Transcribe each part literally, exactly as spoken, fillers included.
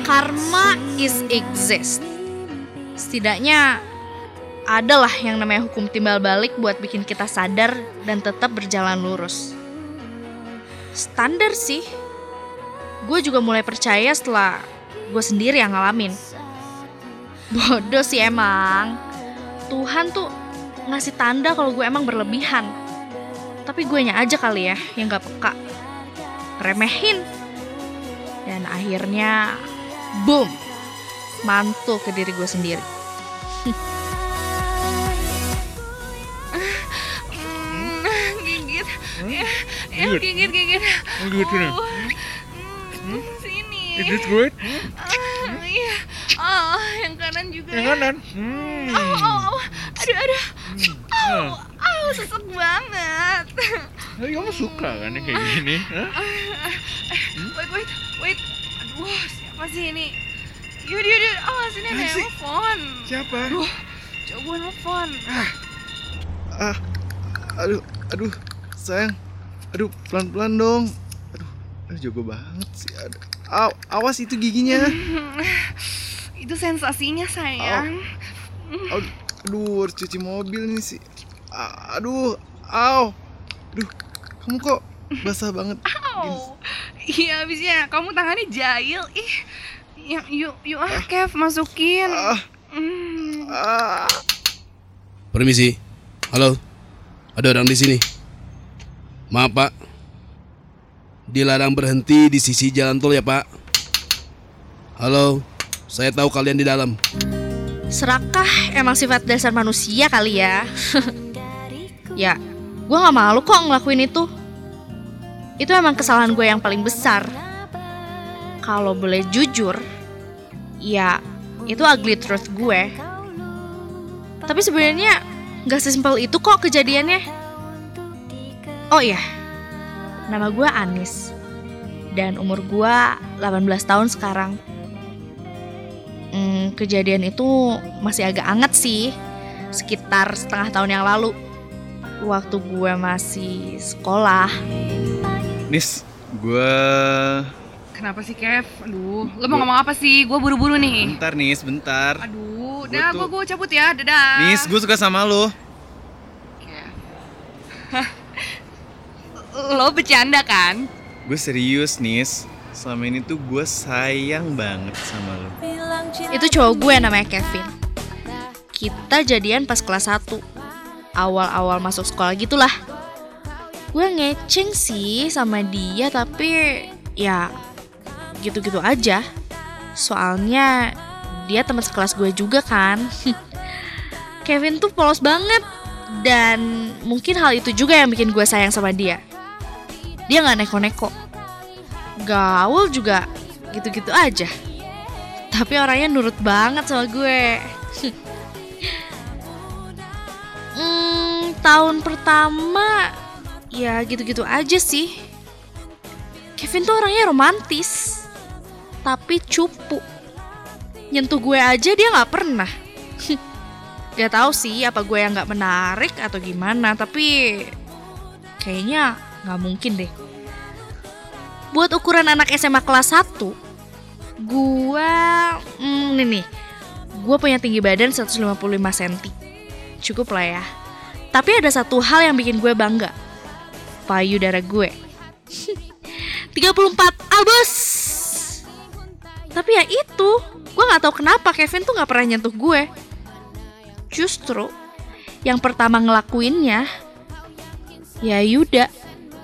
Karma is exist. Setidaknya adalah yang namanya hukum timbal balik buat bikin kita sadar dan tetap berjalan lurus. Standar sih. Gue juga mulai percaya setelah gue sendiri yang ngalamin. Bodoh sih emang. Tuhan tuh ngasih tanda kalau gue emang berlebihan. Tapi guenya aja kali ya yang gak peka. Remehin. Dan akhirnya boom, mantul ke diri gue sendiri. Gigit, ya, ya gigit, gigit. Gigit ini. Oh, sini. Is this good? Ah, iya. Oh, yang kanan juga. Yang ya. kanan. Hmm. Oh, oh, oh. Aduh, aduh. Hmm. Oh, oh, sesek banget. Tapi kamu suka kan yang kayak gini? Hah? Wait, wait, wait. Aduh, siapa sih ini? Yaudah, yaudah. Oh, sini ada yang nelfon. Siapa? Aduh, coba gue nelfon. Ah, aduh, aduh, sayang, aduh, pelan-pelan dong, aduh, aduh jago banget sih, aduh, Aw, awas itu giginya, Itu sensasinya, sayang. aduh, aduh, harus cuci mobil nih sih, aduh, aw, aduh, kamu kok basah banget, Au. Iya, abisnya kamu tangannya jahil. Ih, ya, yuk, yuk ah, Kev, masukin. ah, Hmm. ah, Permisi. Halo. Ada orang di sini. Maaf, Pak. Dilarang berhenti di sisi jalan tol ya, Pak. Halo. Saya tahu kalian di dalam. Serakah emang sifat dasar manusia kali ya. Ya, gue gak malu kok ngelakuin itu. Itu emang kesalahan gue yang paling besar. Kalau boleh jujur, ya itu ugly truth gue. Tapi sebenarnya gak sesimpel itu kok kejadiannya. Oh iya, nama gue Anis. Dan umur gue delapan belas tahun sekarang. Hmm, kejadian itu masih agak anget sih. Sekitar setengah tahun yang lalu, waktu gue masih sekolah. Nis, gue, Kenapa sih, Kev? Aduh, lo mau ngomong apa sih? Gue buru-buru nih. bentar Nis, bentar, Aduh, Gua dah tuh- gue gue cabut ya, dadah. Nis, gue suka sama lo, Kev. Hah? Lo bercanda kan? gue serius Nis, selama ini tuh gue sayang banget sama lo. Itu cowok gue namanya Kevin. Kita jadian pas kelas satu. Awal-awal masuk sekolah gitulah. Gue ngeceng sih sama dia, tapi ya gitu-gitu aja. Soalnya dia teman sekelas gue juga kan. Kevin tuh polos banget. Dan mungkin hal itu juga yang bikin gue sayang sama dia. Dia gak neko-neko. Gaul juga gitu-gitu aja. Tapi orangnya nurut banget sama gue. hmm, Tahun pertama ya gitu-gitu aja sih. Kevin tuh orangnya romantis, tapi cupu. Nyentuh gue aja dia gak pernah. Gak tahu sih apa gue yang gak menarik atau gimana, tapi kayaknya gak mungkin deh. Buat ukuran anak S M A kelas satu, gue hmm, nih nih, gue punya tinggi badan seratus lima puluh lima sentimeter. Cukup lah ya. Tapi ada satu hal yang bikin gue bangga. Payudara gue tiga puluh empat abos. Tapi ya itu, gue gak tahu kenapa Kevin tuh gak pernah nyentuh gue. Justru yang pertama ngelakuinnya ya Yuda.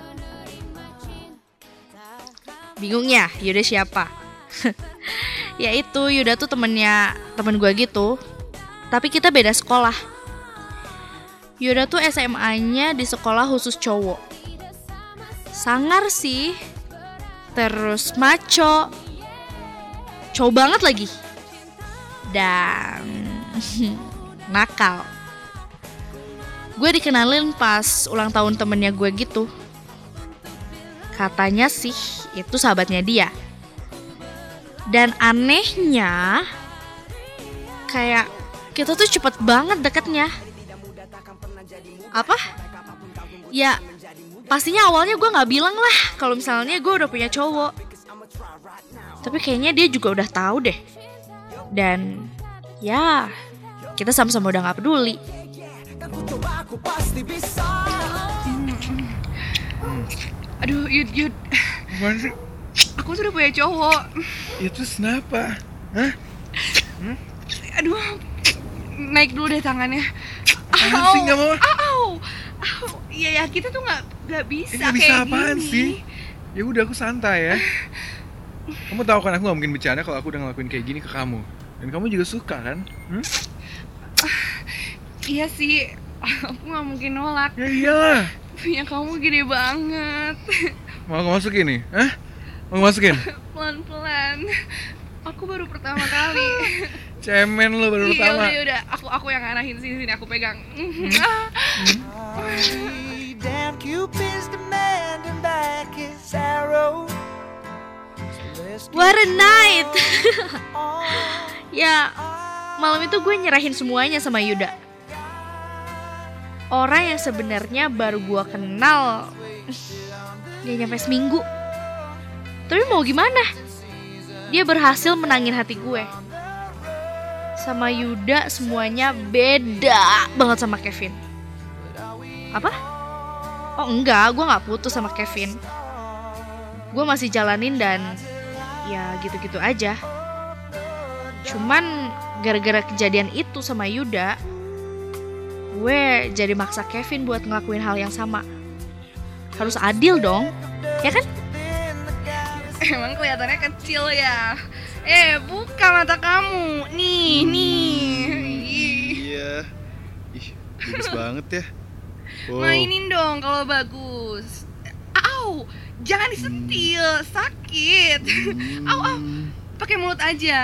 Bingung ya, Yuda siapa? Ya itu, Yuda tuh temennya temen gue gitu. Tapi kita beda sekolah. Yuda tuh S M A-nya di sekolah khusus cowok. Sangar sih. Terus maco. Cowok banget lagi. Dan nakal. Gue dikenalin pas ulang tahun temennya gue gitu. Katanya sih itu sahabatnya dia. Dan anehnya, kayak kita tuh cepet banget deketnya. Apa? Ya pastinya awalnya gue gak bilang lah kalau misalnya gue udah punya cowok. Tapi kayaknya dia juga udah tahu deh. Dan ya, kita sama-sama udah gak peduli. Aduh, Yud, Yud. Gimana sih? Aku tuh udah punya cowok. Ya terus kenapa? Hah? Aduh, naik dulu deh tangannya. Apaan sih, nggak mau? Au, au. Iya ya, kita tuh nggak nggak bisa Eh, nggak kayak bisa apaan gini. sih? Ya udah, aku santai ya. Kamu tahu kan aku gak mungkin bercanda kalau aku udah ngelakuin kayak gini ke kamu. Dan kamu juga suka kan? Hmm? Iya sih, aku nggak mungkin nolak. Ya iyalah. Punya kamu gede banget. Mau aku masukin nih? Hah? Mau aku masukin? Pelan-pelan. Aku baru pertama kali. Cemen lo baru Iya pertama. udah, udah. Aku aku yang arahin sini sini. Aku pegang. Damn Cupid's demanding back his arrow. What a night. Ya, malam itu gue nyerahin semuanya sama Yuda. Orang yang sebenarnya baru gue kenal dia nyampe seminggu. Tapi mau gimana? Dia berhasil menangin hati gue. Sama Yuda semuanya beda banget sama Kevin. Apa? Oh enggak, gue gak putus sama Kevin. Gue masih jalanin dan ya gitu-gitu aja. Cuman gara-gara kejadian itu sama Yuda, gue jadi maksa Kevin buat ngelakuin hal yang sama. Harus adil dong, ya kan? Emang kelihatannya kecil ya. Eh, buka mata kamu. Nih, nih. Ih. Iya. Ih, bagus banget ya. Wow. Mainin dong kalau bagus. Au, jangan disentil, sakit. Au, au. Pakai mulut aja.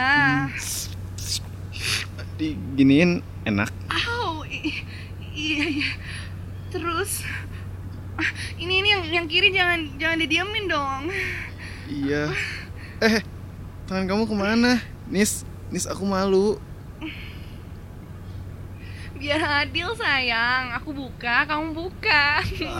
Diginiin enak. Au. i- Iya, iya. Terus ah, ini ini yang yang kiri jangan jangan didiamin dong. Iya. Eh, tangan kamu kemana? Nis, Nis aku malu. Biar adil sayang. Aku buka, kamu buka.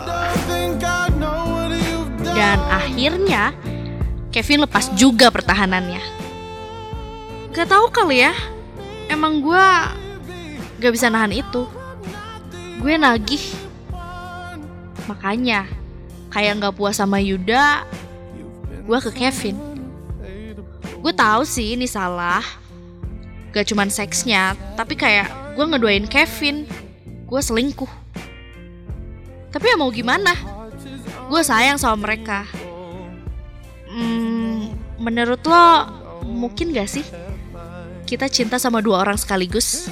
Dan akhirnya Kevin lepas juga pertahanannya. Gak tahu kali ya, emang gue gak bisa nahan itu. Gue nagih. Makanya kayak gak puas sama Yuda, gue ke Kevin. Gue tahu sih ini salah. Gak cuman seksnya, tapi kayak gue ngeduain Kevin. Gue selingkuh. Tapi ya mau gimana? Gue sayang sama mereka. Hmm, menurut lo mungkin gak sih kita cinta sama dua orang sekaligus?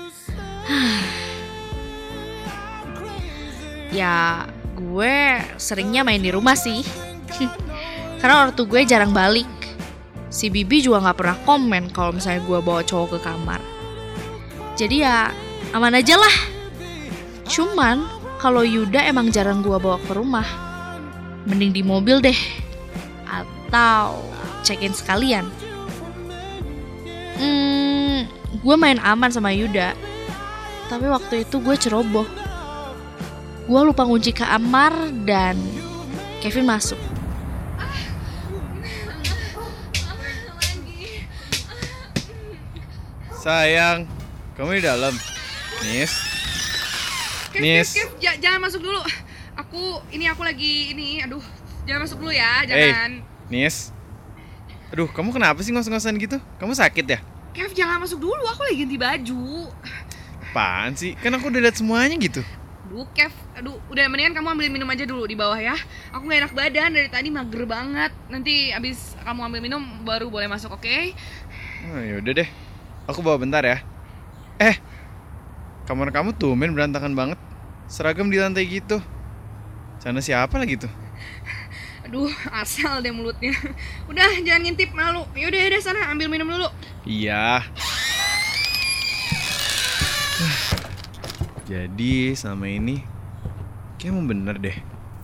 Ya gue seringnya main di rumah sih. Karena ortu gue jarang balik. Si Bibi juga gak pernah komen kalau misalnya gue bawa cowok ke kamar. Jadi ya aman aja lah. Cuman kalau Yuda emang jarang gue bawa ke rumah, mending di mobil deh. Atau check-in sekalian. Hmm, gue main aman sama Yuda. Tapi waktu itu gue ceroboh. Gue lupa kunci kamar dan Kevin masuk. Sayang, kamu di dalam. Nis. Kev, Nis. Kev, Kev, j- jangan masuk dulu. Aku ini aku lagi ini, aduh, jangan masuk dulu ya, Hey. jangan. Nis. Aduh, kamu kenapa sih ngos-ngosan gitu? Kamu sakit ya? Kev, jangan masuk dulu, aku lagi ganti baju. Apaan sih? Kan aku udah liat semuanya gitu. Aduh, Kev, aduh, udah mendingan kamu ambil minum aja dulu di bawah ya. Aku gak enak badan dari tadi, mager banget. Nanti abis kamu ambil minum baru boleh masuk, oke? Okay? Oh, yaudah deh. Aku bawa bentar ya. Eh, kamar kamu tumben berantakan banget. Seragam di lantai gitu. Sana siapa lagi tuh? Aduh, asal deh mulutnya. Udah, jangan ngintip, malu. Yaudah, yaudah, sana ambil minum dulu. Iya. Jadi selama ini kayak emang bener deh.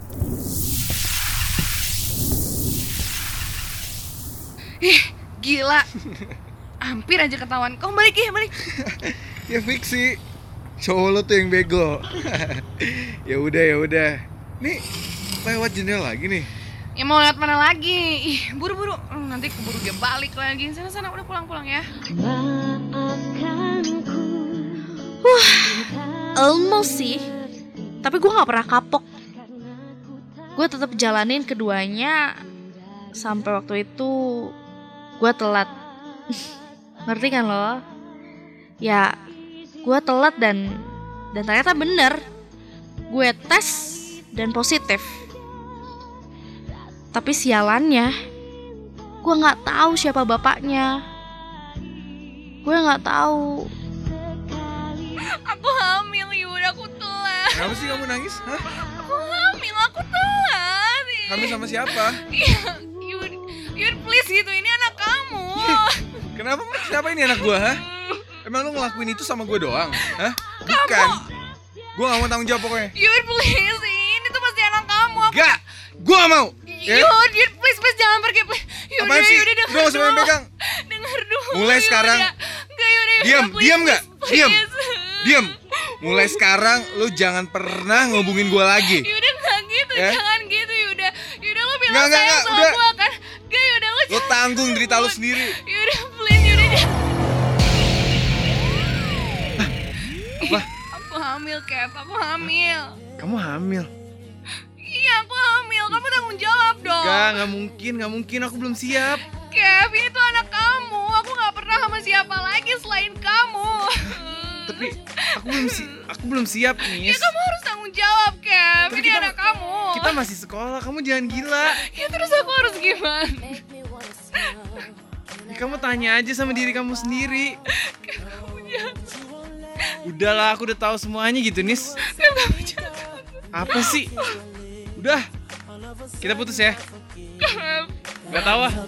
Ih, gila. Hampir aja ketahuan. Kamu balik ya, balik. Ya fiksi. Cowok lo tuh yang bego. Ya udah ya udah. Nih lewat jendela lagi nih. Ya mau lewat mana lagi? Ih, buru-buru. Hmm, nanti keburu dia balik lagi. Sana-sana udah pulang-pulang ya. Huh, almost sih. Tapi gue gak pernah kapok. Gue tetap jalanin keduanya sampai waktu itu gue telat. Ngerti kan lo? Ya, gue telat dan dan ternyata bener. Gue tes dan positif. Tapi sialannya, gue nggak tahu siapa bapaknya. Gue nggak tahu. Aku hamil, Yud. Aku telat. Kenapa sih kamu nangis? Hah? Aku hamil, aku telat. Hamil sama siapa? Iya, Yud, Yud please gitu. Ini anak kamu. Kenapa? Siapa ini anak gua, hah? Emang lu ngelakuin itu sama gua doang? Hah? Bukan. Gua gak mau tanggung jawab pokoknya. Yud please, ini tuh pasti anak kamu. Aku... Gak! Gua gak mau! Ya? Yud, Yud please, please jangan pergi. Please. Yud, Apaan sih? Yud, denger Udah gak usah dulu. pegang. Denger dulu. Mulai Yud, sekarang. ya. Enggak, Yud, Yud, Diam, please, diam gak? please, Diam. please. Diam! Mulai sekarang lu jangan pernah ngehubungin gua lagi. Yuda gak gitu, Ya? jangan gitu Yuda. Yuda lo bilang Nggak, nggak, sayang nggak, sama udah. gua kan. Gak Yuda lo Lu jangan. tanggung derita lu sendiri. Yuda please, Yuda jangan. Apa? Aku hamil, Kev, aku hamil. Kamu hamil? Iya, aku hamil, kamu tanggung jawab dong. Gak, gak mungkin, gak mungkin. Aku belum siap. Kev, ini tuh anak kamu. Aku gak pernah sama siapa lagi selain kamu. Tapi aku belum si aku belum siap nih. Ya kamu harus tanggung jawab, Kev. Tapi Ini kita- anak kamu. Kita masih sekolah, kamu jangan gila. Ya terus aku harus gimana? Ya, kamu tanya aja sama diri kamu sendiri. Udahlah, aku udah tahu semuanya gitu, Nis. Kev, kamu jangan. Apa sih? Udah, kita putus ya. Kev. Gak tahu ah.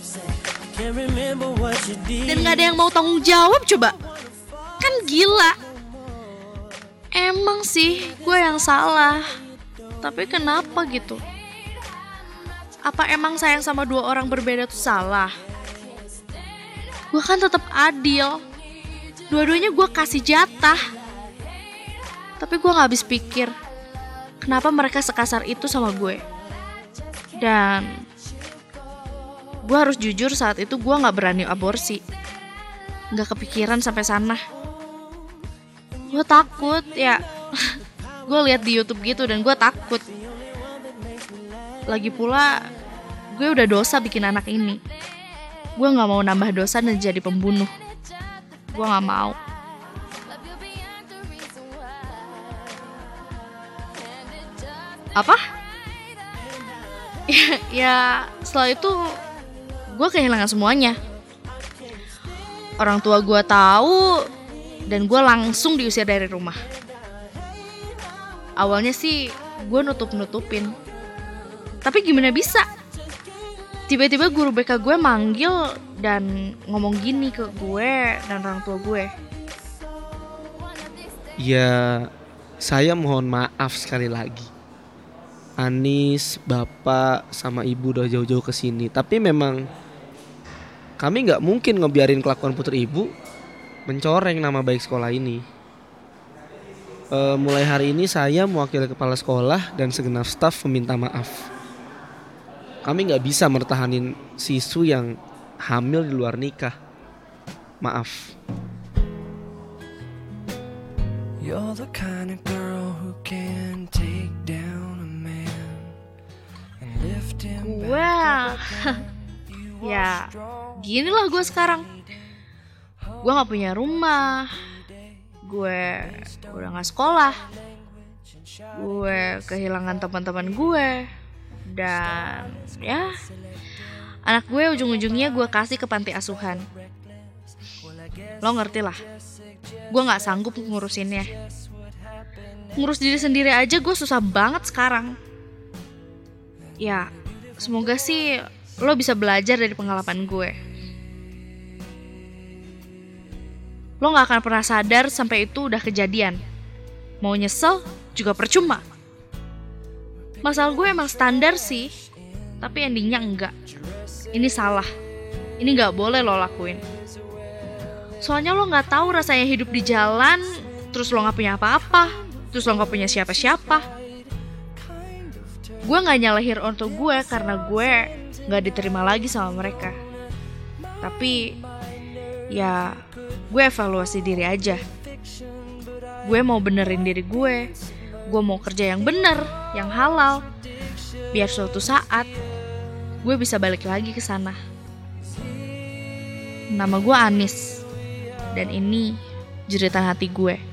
Dan gak ada yang mau tanggung jawab coba. Kan gila. Emang sih gue yang salah. Tapi kenapa gitu? Apa emang sayang sama dua orang berbeda tuh salah? Gue kan tetap adil. Dua-duanya gue kasih jatah. Tapi gue gak habis pikir kenapa mereka sekasar itu sama gue. Dan gue harus jujur, saat itu gue gak berani aborsi. Gak kepikiran sampai sana. Gue takut ya. Gue lihat di YouTube gitu dan gue takut. Lagi pula gue udah dosa bikin anak ini. Gue gak mau nambah dosa dan jadi pembunuh. Gue gak mau. Apa? Ya, ya setelah itu gue kehilangan semuanya. Orang tua gue tahu dan gue langsung diusir dari rumah. Awalnya sih gue nutup-nutupin. Tapi gimana bisa? Tiba-tiba guru B K gue manggil dan ngomong gini ke gue dan orang tua gue. Ya, saya mohon maaf sekali lagi. Anis, bapak, sama ibu udah jauh-jauh ke sini. Tapi memang kami nggak mungkin ngebiarin kelakuan putri ibu mencoreng nama baik sekolah ini. E, mulai hari ini saya mewakili kepala sekolah dan segenap staf meminta maaf. Kami nggak bisa mertahanin siswi yang hamil di luar nikah. Maaf. You're the kind of girl who can take down a man and lift him Gue back. ya gini lah gue sekarang. Gue gak punya rumah. Gue udah gak sekolah. Gue kehilangan teman-teman gue. Dan ya, anak gue ujung-ujungnya gue kasih ke panti asuhan. Lo ngerti lah, gue gak sanggup ngurusinnya. Ngurus diri sendiri aja gue susah banget sekarang. Ya, semoga sih lo bisa belajar dari pengalaman gue. Lo gak akan pernah sadar sampai itu udah kejadian. Mau nyesel juga percuma. Masalah gue emang standar sih, tapi endingnya enggak. Ini salah. Ini gak boleh lo lakuin. Soalnya lo gak tahu rasanya hidup di jalan, terus lo gak punya apa-apa, terus lo gak punya siapa-siapa. Gue gak nyalahin orang tua gue karena gue gak diterima lagi sama mereka. Tapi ya gue evaluasi diri aja. Gue mau benerin diri gue. Gue mau kerja yang bener, yang halal, biar suatu saat gue bisa balik lagi ke sana. Nama gue Anis, dan ini jeritan hati gue.